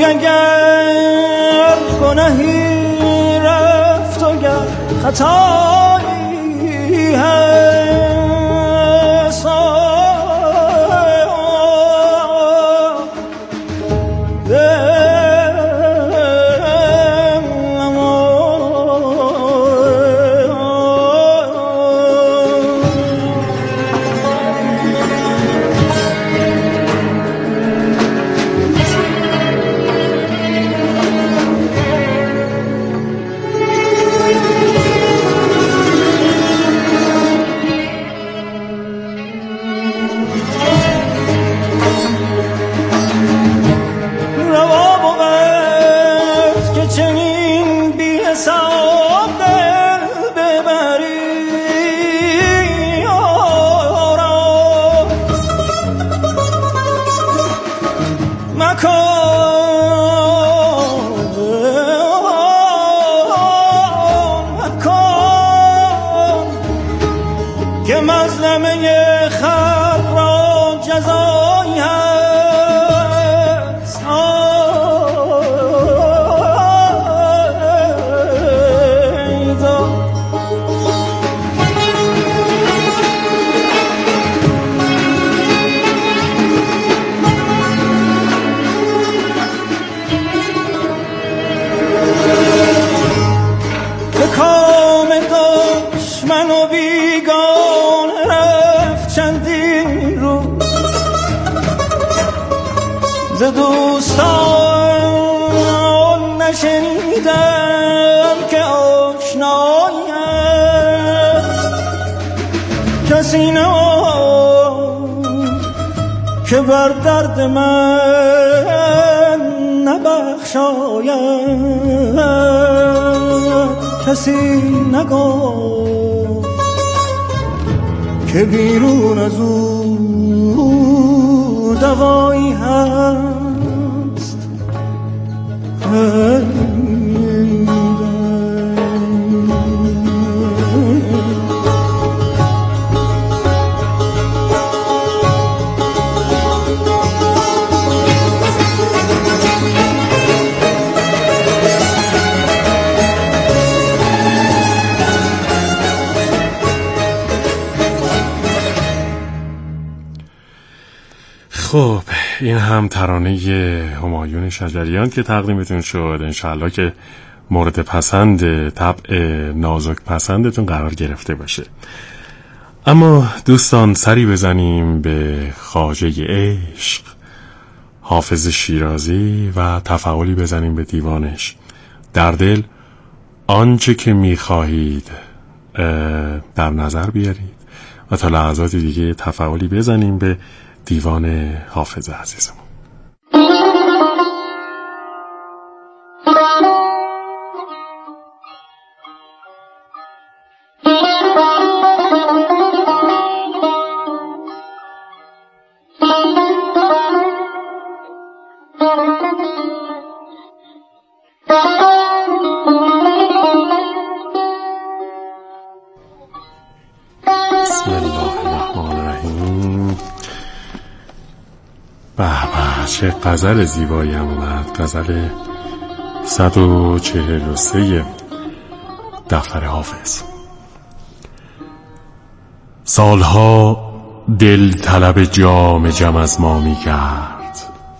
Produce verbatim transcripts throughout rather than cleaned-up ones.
اگر گناهی رفت و گر خطایی هست که مظلمه خلق را جزایی هست. به کام دشمن و بیگان رفت چندین روز، ز دوستان نشنیدم که آشنایی است. کسی نبود که بر درد من نبخشاید، کسی نگفت که بیرون از او دوایی هست. خب این هم ترانه همایون شجریان که تقدیمتون شد. انشاءالله که مورد پسند طبع نازک پسندتون قرار گرفته باشه. اما دوستان سری بزنیم به خواجه عشق حافظ شیرازی و تفعالی بزنیم به دیوانش. در دل آنچه که میخواهید در نظر بیارید و تا لحظات دیگه تفعالی بزنیم به دیوان حافظ عزیزم. بسم الله الرحمن الرحیم. به به چه غزل زیبایی هم اومد. غزل صد و چهل و سه دفتر حافظ. سالها دل طلب جام جم از ما می کرد،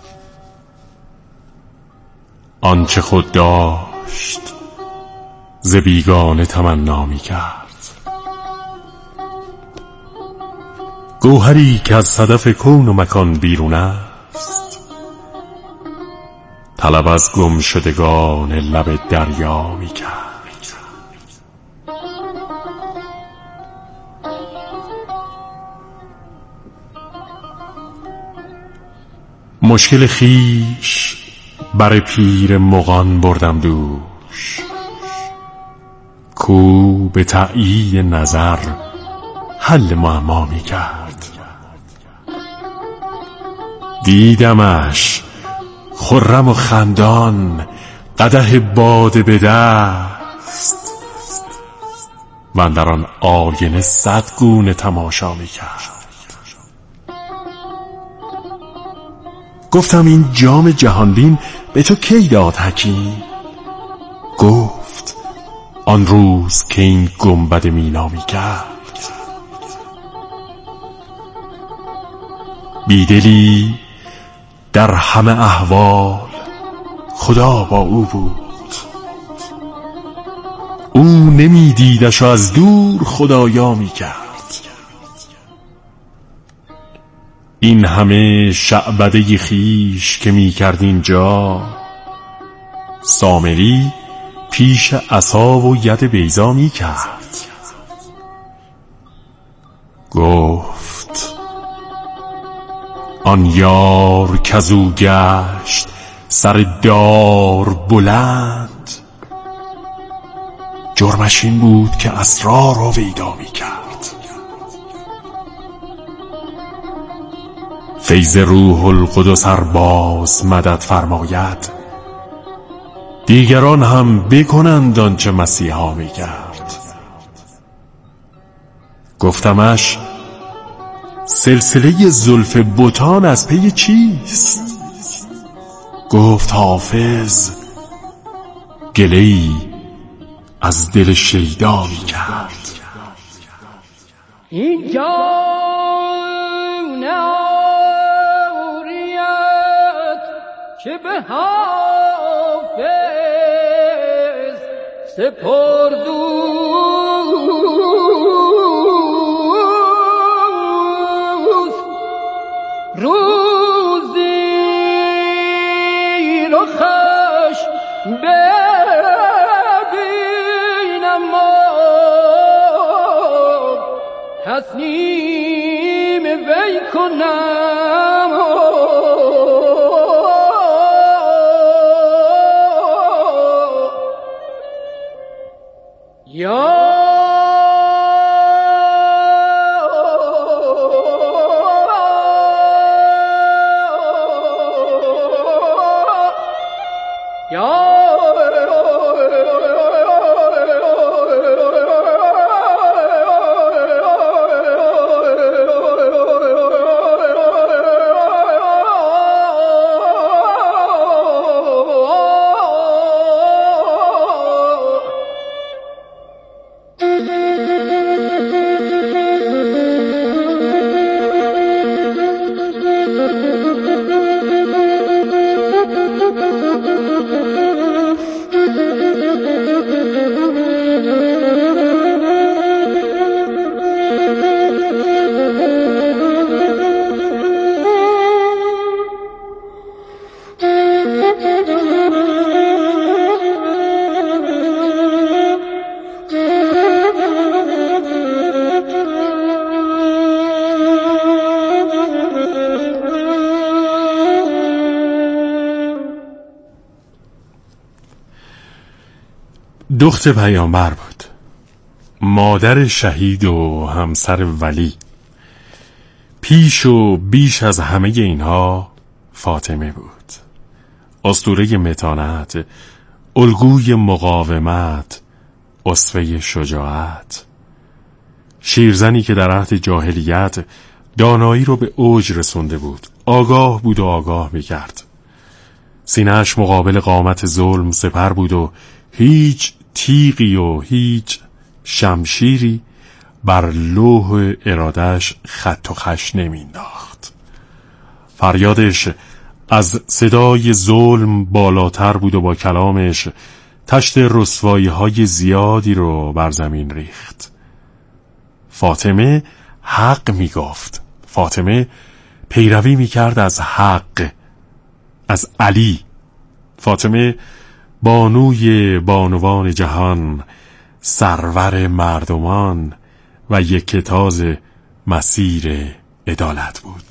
آنچه خود داشت ز بیگانه تمنا می کرد. گوهری که از صدف کون و مکان بیرون است، طلب از گم شدگان لب دریا می کرد. مشکل خیش بر پیر مغان بردم دوش، کو به تعیین نظر حل معما می کرد. دیدمش خرم و خندان قدح باده به دست، و اندر آن آینه صد گونه تماشا می کرد. گفتم این جام جهانبین به تو کی داد حکیم؟ گفت آن روز که این گنبد مینا می کرد. بیدلی در همه احوال خدا با او بود، او نمی دیدش و از دور خدایا می کرد. این همه شعبده خویش که می کرد اینجا، سامری پیش عصا و ید بیضا می کرد. گفت آن یار کزو گشت سر دار بلند، جرمش این بود که اسرار رو ویدا می کرد. فیض روح القدس ار باز مدد فرماید، دیگران هم بکنند آنچه مسیحا می کرد. گفتمش سلسله زلف بتان از پی چیست؟ گفت حافظ گله‌ای از دل شیدا می کرد. اینجا ناریت که به حافظ سپردو، روزی رخش ببینم تصنیم وی کنم، یا دخت پیامبر بود، مادر شهید و همسر ولی. پیش و بیش از همه اینها فاطمه بود، اسطوره متانت، الگوی مقاومت، اسوه شجاعت، شیرزنی که در عهد جاهلیت دانایی رو به اوج رسونده بود، آگاه بود و آگاه می‌کرد. سینه‌اش مقابل قامت ظلم سپر بود و هیچ تیغی و هیچ شمشیری بر لوح ارادهش خط و خش نمینداخت. فریادش از صدای ظلم بالاتر بود و با کلامش تشت رسوایی های زیادی رو بر زمین ریخت. فاطمه حق می گفت، فاطمه پیروی می کرد از حق، از علی. فاطمه بانوی بانوان جهان، سرور مردمان و یکتاز مسیر عدالت بود.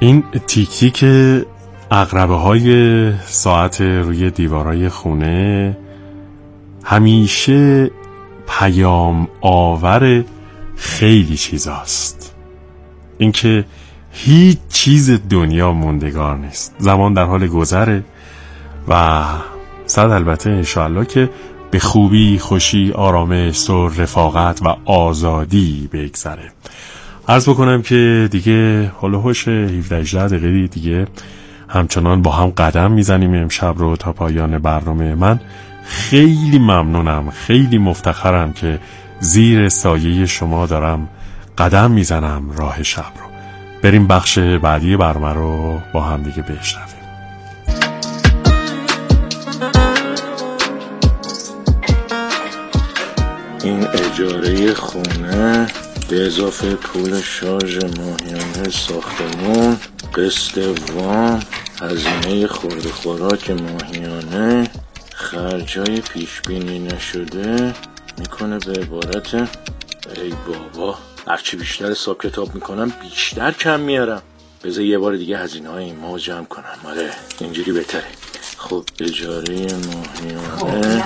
این تیک تیک عقربه های ساعت روی دیوارای خونه همیشه پیام آور خیلی چیزاست. اینکه هیچ چیز دنیا موندگار نیست، زمان در حال گذره و صد البته انشاءالله که به خوبی، خوشی، آرامش، سر، رفاقت و آزادی بگذره. عرض بکنم که دیگه هلو هوش هفده هجده دقیقه دیگه همچنان با هم قدم میزنیم امشب رو تا پایان برنامه. من خیلی ممنونم، خیلی مفتخرم که زیر سایه شما دارم قدم میزنم راه شب رو. بریم بخش بعدی برنامه رو با هم دیگه بشنویم. این اجاره خونه به اضافه پول شارژ ماهیانه ساختمون، قسط وام، هزینه خورد خوراک ماهیانه، خرجای پیش بینی نشده میکنه به عبارت ای بابا هرچی بیشتر حساب کتاب میکنم بیشتر کم میارم. بذار یه بار دیگه هزینه های این ماه جمع کنم. آره اینجوری بهتره. خب اجاره ماهیانه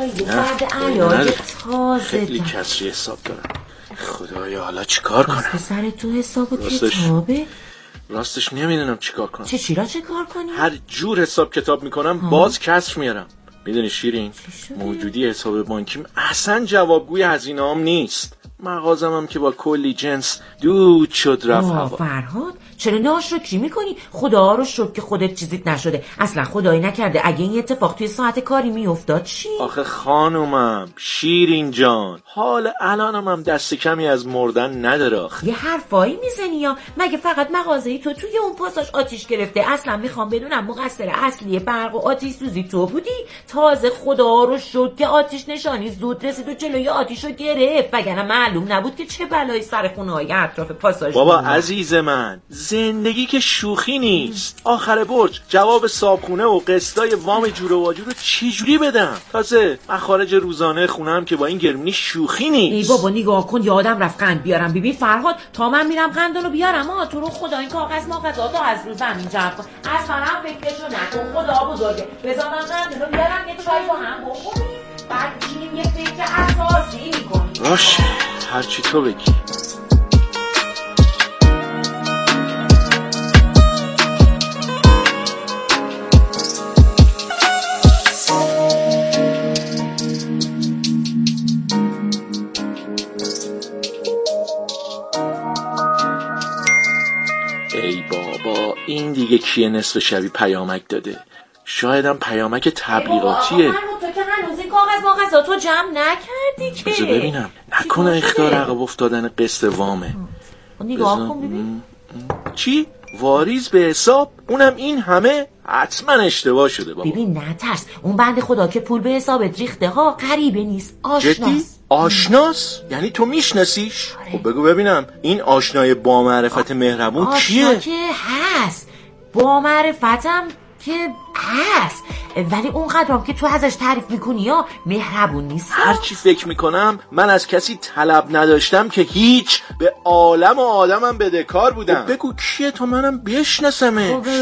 نه خیلی کسری حساب دارم. خدایا حالا چیکار کنم؟ سر تو حساب و کتابه؟ راستش نمیدونم چیکار کنم. چه چی را چیکار کنی؟ هر جور حساب کتاب میکنم ها. باز کسر میارم. میدونی شیرین موجودی حساب بانکیم اصلا جوابگوی هزینه هم نیست. مغازم هم که با کلی جنس دود شد رفت هوا. فرهاد چرا ناشکری میکنی؟ خدا رو شکر که خودت چیزیت نشده. اصلا خدایی نکرده اگه این اتفاق توی ساعت کاری میافتاد چی؟ آخه خانومم شیرین جان حال الانم هم دست کمی از مردن نداره. آخه یه حرفایی میزنی یا مگه فقط مغازه‌ای تو توی اون پاساژ آتیش گرفته؟ اصلا میخوام بدونم مقصر اصلی برق و آتیش سوزی تو بودی؟ تازه خدا رو شکر که آتیش نشانی زود رسید و جلوی آتیشو گرفت، وگرنه معلوم نبود که چه بلایی سر خونه‌های اطراف پاساژ. بابا عزیز من زندگی که شوخی نیست. آخر برج جواب صابخونه و قسطای وام جور و واجور رو چجوری بدم؟ تازه مخارج روزانه خونم که با این گرونی شوخی نیست. ای بابا نگاه کن یادم رفت قند بیارم. ببین فرهاد تا من میرم قندونو بیارم ها تو رو خدا این کاغذ ماغذاتو از رو زمین جمع کن. اصلا هم فکرشو نکن. خدا بزرگه. بذار من قندونو بیارم یه چای با هم بخوریم. بعد بشینیم یه فکر اساسی میکنیم. باشه هرچی تو بگی. ای بابا این دیگه کیه نصف شبی پیامک داده؟ شایدم پیامک تبلیغاتیه. تو که هنوز این کاغذ ماغذاتو جمع نکردی که. بذار ببینم نکنه اخطار عقب افتادن قسط وامه. نگاه کن ببین. چی؟ واریز به حساب؟ اونم این همه؟ حتما اشتباه شده بابا. ببین نترس اون بنده خدا که پول به حسابت ریخته ها غریبه نیست، آشناس. آشناس؟ یعنی تو میشناسیش؟ آره. خب بگو ببینم این آشنای با معرفت مهربون کیه؟ آشنا که هست با معرفتم که هست ولی اون قدرم که تو ازش تعریف میکنی یا مهربون نیست. هر چی فکر میکنم من از کسی طلب نداشتم که هیچ، به عالم و آدمم بدهکار بودم. بگو کیه تا منم بشناسمش. خب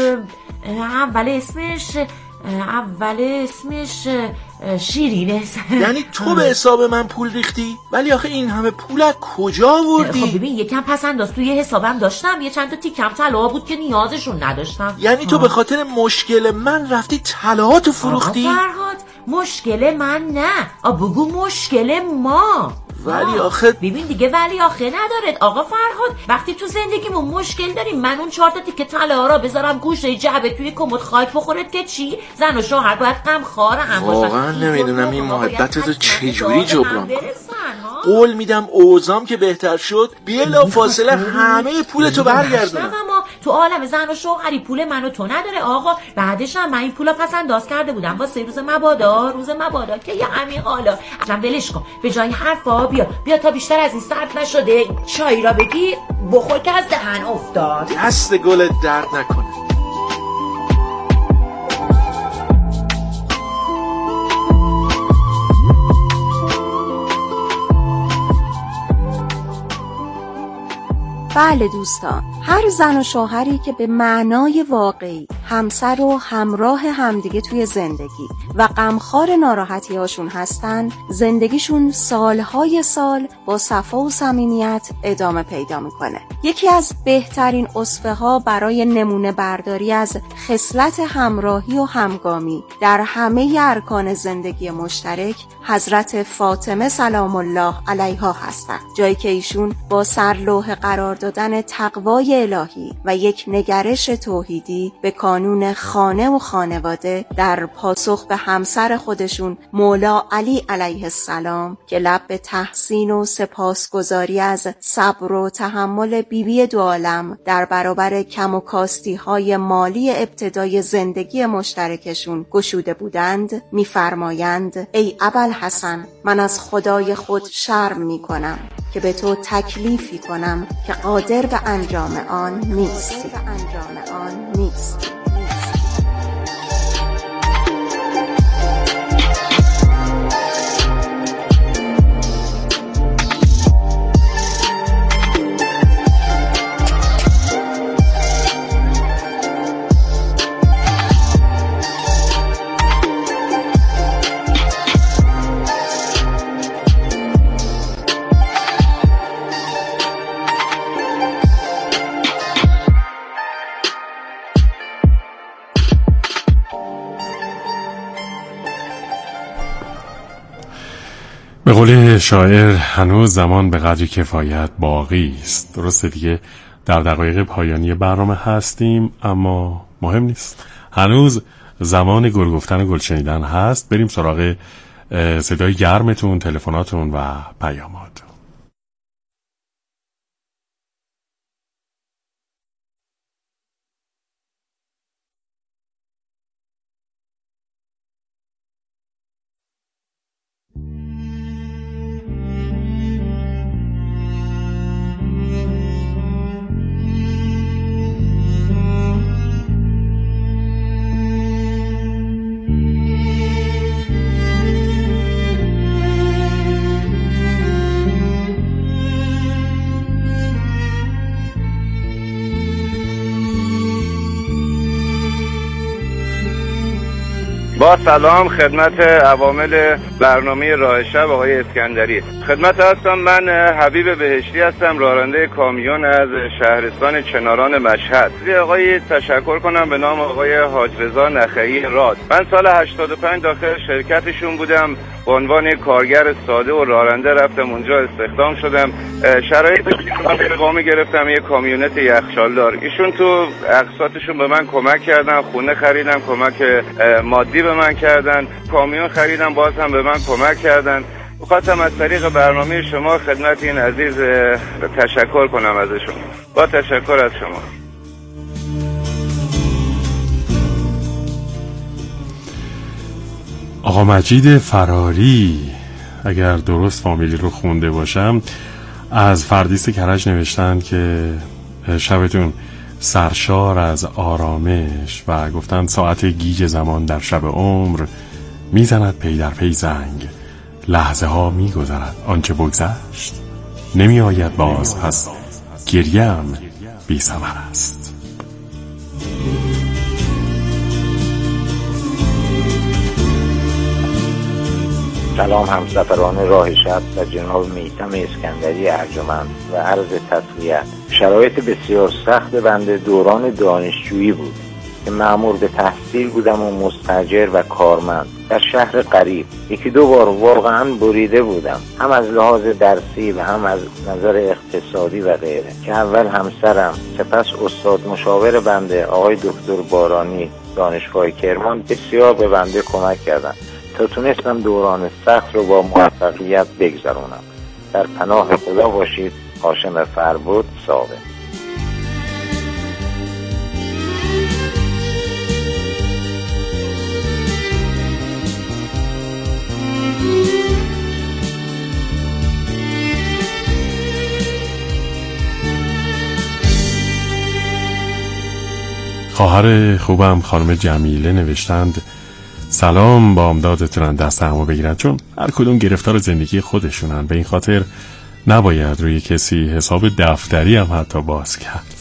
اول اسمش اول اسمش شیرینه. یعنی تو به حساب من پول ریختی؟ ولی آخه این همه پول از کجا آوردی؟ خب ببین یکم پس انداز توی حسابم داشتم، یه چند تا تیکم طلا بود که نیازشون نداشتم. یعنی تو به خاطر مشکل من رفتی طلاهاتو فروختی؟ فرهاد مشکل من نه، بگو مشکل ما. ولی آخه ببین دیگه ولی آخه ندارد آقا فرهاد. وقتی تو زندگیمون مشکل داریم من اون چهار تا تیکه طلا را بذارم گوشه جعبه توی کمد خاک بخورد که چی؟ زن و شوهر باید غمخوار هم باشن. واقعا نمیدونم این محبتتو چجوری جبران کنم. قول میدم اوزام که بهتر شد بلا فاصله همه پولتو برگردونم. اما تو عالم زن و شوهری پول منو تو نداره آقا. بعدش هم من این پولا پس انداز کرده بودم واسه روز مبادا، روز مبادا که یه همین حالا. اصلا ولش کن به جای حرفا بیا بیا تا بیشتر از این صرف نشده چای را بگی بخور که از دهن افتاد. دست گلت درد نکنه. بله دوستان، هر زن و شوهری که به معنای واقعی همسر و همراه همدیگه توی زندگی و غمخوار ناراحتی هاشون هستن، زندگیشون سالهای سال با صفا و صمیمیت ادامه پیدا میکنه. یکی از بهترین اسوه ها برای نمونه برداری از خصلت همراهی و همگامی در همه ارکان زندگی مشترک حضرت فاطمه سلام الله علیها هستند، جایی که ایشون با سرلوح قرار دادن تقوای الهی و یک نگرش توحیدی به کانون خانه و خانواده در پاسخ به همسر خودشون مولا علی علیه السلام که لب به تحسین و سپاسگزاری از صبر و تحمل بیبی دو عالم در برابر کم و کاستی های مالی ابتدای زندگی مشترکشون گشوده بودند، می‌فرمایند ای ابوالحسن، من از خدای خود شرم می‌کنم که به تو تکلیفی کنم که قادر به انجام آن نیستی. به انجام آن نیستی. به قول شاعر هنوز زمان به قدری کفایت باقی است. درسته دیگه در دقایق پایانی برنامه هستیم، اما مهم نیست، هنوز زمان گل گفتن و گل شنیدن هست. بریم سراغ صدای گرمتون، تلفناتون و پیامات. با سلام خدمت عوامل برنامه راه شب آقای اسکندری. خدمت هستم، من حبیب بهشتی هستم، راننده کامیون از شهرستان چناران مشهد. آقای تشکر کنم به نام آقای حاج رضا نخعی راد. من سال هشتاد و پنج داخل شرکتشون بودم، به عنوان کارگر ساده و راننده رفتم اونجا، استخدام شدم. شرایط اقامه گرفتم، یه کامیونت یخچالدار. ایشون تو اقساطشون به من کمک کردن، خونه خریدم، کمک مادی به من کردن، کامیون خریدم، باز هم به من کمک کردن. می‌خواستم از طریق برنامه شما خدمت این عزیز تشکر کنم ازشون. با تشکر از شما. آقا مجید فراری، اگر درست فامیلی رو خونده باشم، از فردیس کرج نوشتن که شبتون سرشار از آرامش و گفتن ساعت گیج زمان در شب عمر میزند پی در پی زنگ، لحظه ها میگذرد آنچه بگذشت نمی آید باز، پس گریم بی ثمر است. سلام همسفران راه شب و جناب میثم اسکندری ارجمند و عرض تسلیت. شرایط بسیار سخت بنده دوران دانشجویی بود که مأمور به تحصیل بودم و مستاجر و کارمند در شهر قریب. یکی دو بار واقعا بریده بودم، هم از لحاظ درسی و هم از نظر اقتصادی و غیره، که اول همسرم سپس استاد مشاور بنده آقای دکتر بارانی دانشگاه کرمان بسیار به بنده کمک کردند تا تونستم دوران سخت رو با موفقیت بگذرونم. در پناه خدا باشید. هاشم فربود، ثابت. خواهر خوبم خانم جمیله نوشتند سلام، با امدادتونن دست همو بگیرن، چون هر کدوم گرفتار زندگی خودشونن، به این خاطر نباید روی کسی حساب دفتری هم حتی باز کرد.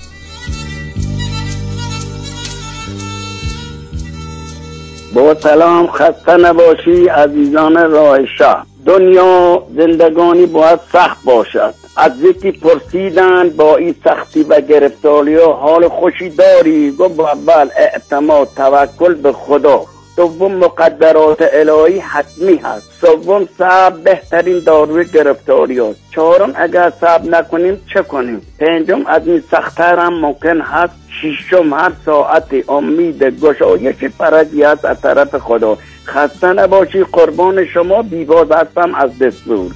با سلام، خسته نباشی عزیزان راه شهر. دنیا زندگانی باید سخت باشد. از یکی پرسیدند با این سختی و گرفتاری ها حال خوشی داری؟ گفت اول اعتماد توکل به خدا، دوم مقدرات الهی حتمی هست، سوم صبر بهترین داروی گرفتاری هست، چهارم اگر صبر نکنیم چه کنیم، پنجم از این سخت‌تر هم ممکن هست، ششم هر ساعت امید گشایش فرجی هست از طرف خدا. خسته نباشی، قربان شما، بیواز هستم از دستور.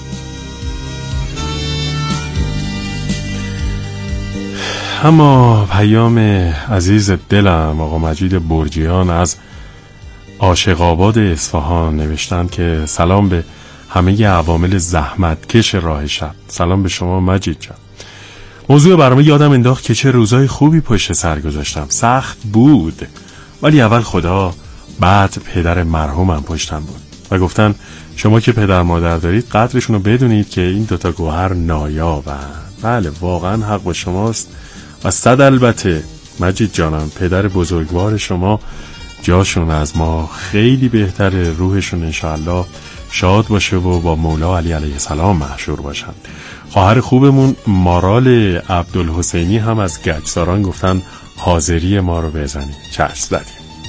اما پیام عزیز دلم آقا مجید برجیان از عاشق‌آباد اصفهان نوشتن که سلام به همه عوامل زحمتکش راه شب. سلام به شما مجید جان. موضوع برنامه یادم انداخت که چه روزای خوبی پشت سر گذاشتم. سخت بود ولی اول خدا، بعد پدر مرحومم پشتم بود و گفتن شما که پدر مادر دارید قدرشون رو بدونید که این دوتا گوهر نایابن. بله واقعا حق با شماست و صد البته مجید جانم، پدر بزرگوار شما جاشون از ما خیلی بهتره، روحشون انشاءالله شاد باشه و با مولا علی علیه السلام محشور باشن. خواهر خوبمون مارال عبدالحسینی هم از گچساران گفتن حاضری ما رو بزنید. چشم زدیم.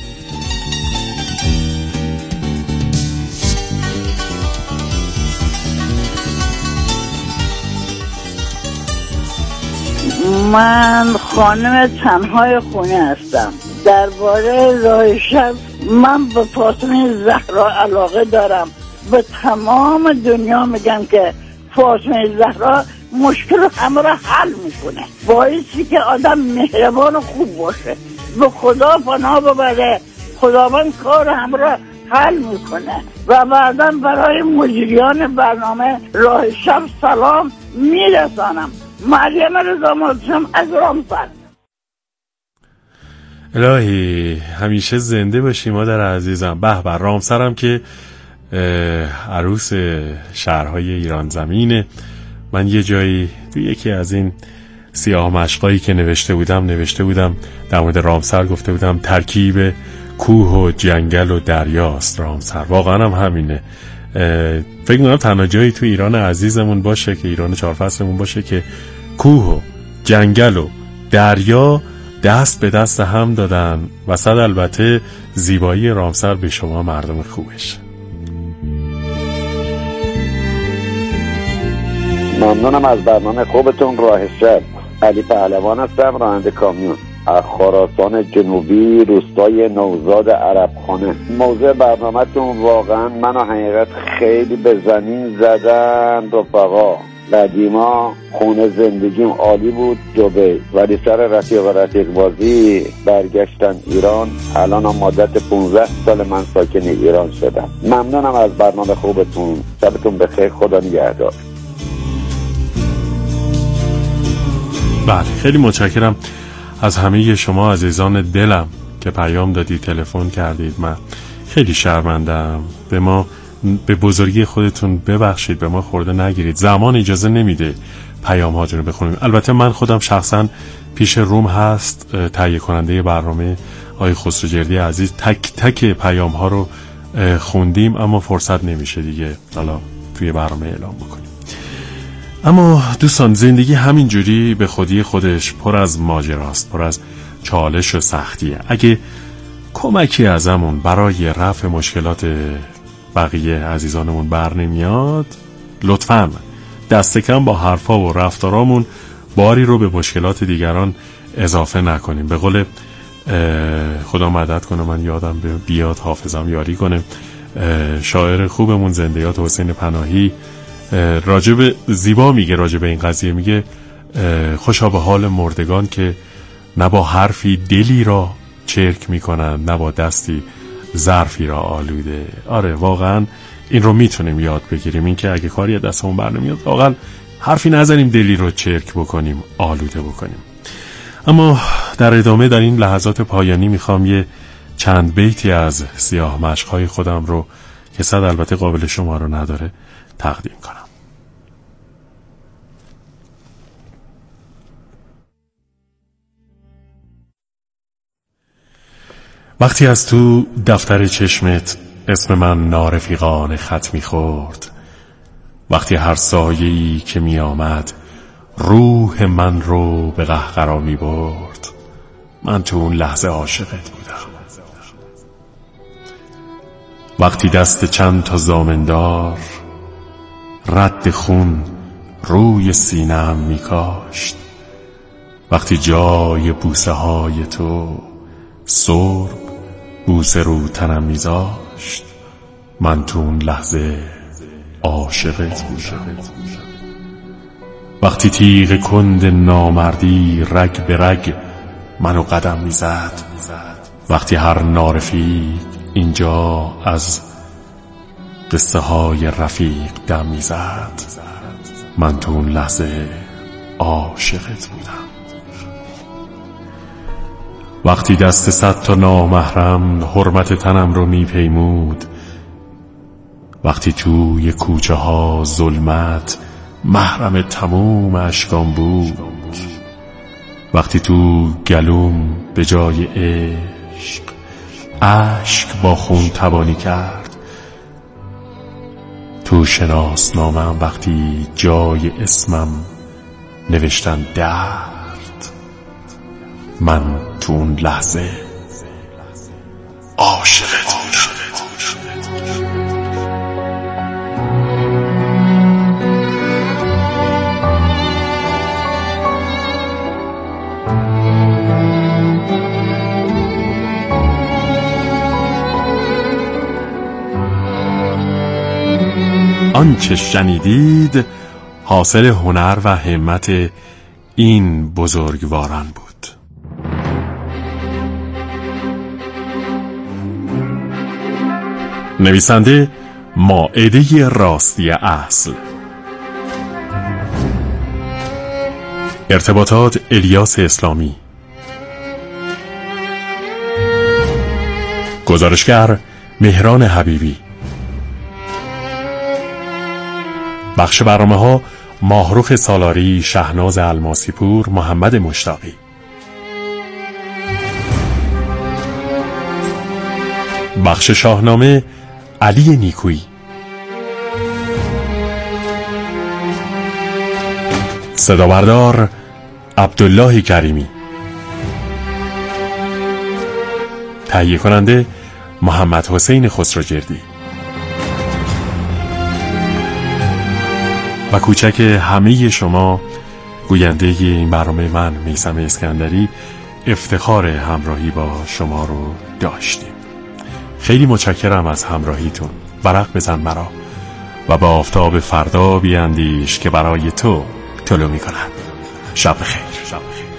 من خانم تنهای خونه هستم. درباره راه شب من به فاطمه زهرا علاقه دارم. به تمام دنیا میگم که فاطمه زهرا مشکل همه را حل میکنه، باعثی که آدم مهربان و خوب باشه، به خدا پناه ببره، خداوند کار همه را حل میکنه. و بعدا برای مجریان برنامه راه شب سلام میرسانم. مریم رضا مادشم از رامسر. الهی همیشه زنده باشی مادر عزیزم. به به، رامسرم که عروس شهرهای ایران زمینه. من یه جایی توی یکی از این سیاه مشقایی که نوشته بودم نوشته بودم در مورد رامسر، گفته بودم ترکیب کوه و جنگل و دریاست رامسر. واقعا هم همینه. فکر می‌کنم تنها جایی تو ایران عزیزمون باشه که ایران چهار فصلمون باشه که کوه و جنگل و دریا دست به دست هم دادن و صد البته زیبایی رامسر به شما مردم خوبش. ممنونم از برنامه خوبتون. راه شب، علی پهلوان هستم، راننده کامیون از خراسان جنوبی، روستای نوزاد عربخانه. موضوع برنامه‌تون واقعا منو حقیقت خیلی به زمین زدن رفقا. قدیما خونه زندگیم عالی بود دبی، ولی سر رفیق و رفیق بازی برگشتن ایران. الان هم مدت پونزده سال من ساکن ایران شدم. ممنونم از برنامه خوبتون. شبتون بخیر، خدا نگهدار. بله خیلی متشکرم از همه شما عزیزان دلم که پیام دادید، تلفن کردید. من خیلی شرمندم. به ما، به بزرگی خودتون ببخشید، به ما خورده نگیرید. زمان اجازه نمیده پیام هاتون رو بخونیم. البته من خودم شخصا پیش روم هست تهیه کننده برنامه آقای خسروجردی عزیز، تک تک پیام ها رو خوندیم اما فرصت نمیشه دیگه حالا توی برنامه اعلام بکنیم. اما دوستان، زندگی همینجوری به خودی خودش پر از ماجراست، پر از چالش و سختیه. اگه کمکی ازمون برای رفع مشکلات بقیه عزیزانمون بر نمیاد، لطفاً دست کم با حرفا و رفتارامون باری رو به مشکلات دیگران اضافه نکنیم. به قول خدا مدد کنه، من یادم بیاد، حافظم یاری کنه، شاعر خوبمون زندیات حسین پناهی راجب زیبا میگه، راجب این قضیه میگه خوشا به حال مردگان که نه با حرفی دلی را چرک میکنن، نه با دستی ظرفی را آلوده. آره واقعا این رو میتونیم یاد بگیریم، این که اگه کاری دستمون بر نمیاد واقعا حرفی نزنیم دلی رو چرک بکنیم، آلوده بکنیم. اما در ادامه در این لحظات پایانی میخوام یه چند بیتی از سیاه مشق‌های خودم رو که صد البته قابل شما رو نداره تقدیم کنم. وقتی از تو دفتر چشمت اسم من نارفیقان خط میخورد، وقتی هر سایه‌ای که می آمد روح من رو به قهقرا می برد، من تو اون لحظه عاشقت بودم. وقتی دست چند تا زامندار رد خون روی سینه‌ام می کاشت، وقتی جای بوسه های تو سرب بوسه رو تنم می زاشت، من تو اون لحظه عاشقت بودم. وقتی تیغ کند نامردی رگ به رگ منو قدم میزد، وقتی هر نارفیق اینجا از قصه های رفیق دم میزد، من تو اون لحظه عاشقت بودم. وقتی دست صد تا نامحرم حرمت تنم رو میپیمود، وقتی توی کوچه ها ظلمت محرم تموم اشکام بود، وقتی تو گلوم به جای عشق اشک با خون تبانی کرد، تو شناسنامه‌ام وقتی جای اسمم نوشتن درد، من تو اون لحظه عاشقت بودم. آنچه شنیدید حاصل هنر و همت این بزرگواران بود. نویسنده مائده راستی اصل، ارتباطات الیاس اسلامی، گزارشگر مهران حبیبی، بخش برنامه ها ماهروخ سالاری، شهناز الماسی پور، محمد مشتاقی. بخش شاهنامه علی نیکویی. صدا بردار عبدالله کریمی. تهیه کننده محمد حسین خسروجردی. و کوچک همه شما گوینده این برنامه، من میثم اسکندری، افتخار همراهی با شما رو داشتیم. خیلی متشکرم از همراهیتون. برق بزن مرا و با آفتاب فردا بیاندیش که برای تو طلوع می‌کند. شب بخیر. شب بخیر.